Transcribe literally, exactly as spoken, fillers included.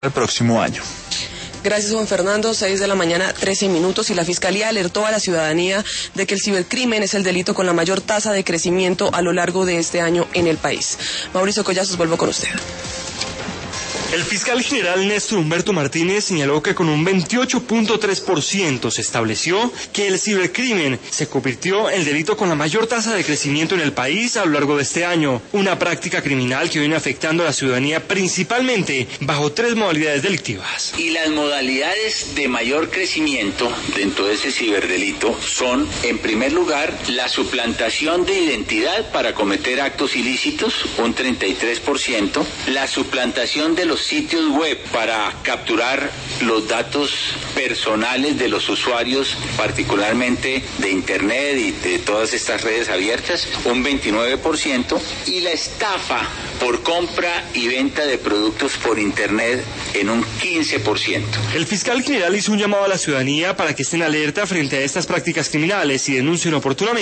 el próximo año. Gracias, Juan Fernando. seis de la mañana, trece minutos, y la Fiscalía alertó a la ciudadanía de que el cibercrimen es el delito con la mayor tasa de crecimiento a lo largo de este año en el país. Mauricio Collazos, vuelvo con usted. El fiscal general Néstor Humberto Martínez señaló que con un veintiocho punto tres por ciento se estableció que el cibercrimen se convirtió en el delito con la mayor tasa de crecimiento en el país a lo largo de este año, una práctica criminal que viene afectando a la ciudadanía principalmente bajo tres modalidades delictivas. Y las modalidades de mayor crecimiento dentro de ese ciberdelito son, en primer lugar, la suplantación de identidad para cometer actos ilícitos, un treinta y tres por ciento, la suplantación de los sitios web para capturar los datos personales de los usuarios, particularmente de internet y de todas estas redes abiertas, un veintinueve por ciento, y la estafa por compra y venta de productos por internet en un quince por ciento. El fiscal general hizo un llamado a la ciudadanía para que estén alerta frente a estas prácticas criminales y denuncien oportunamente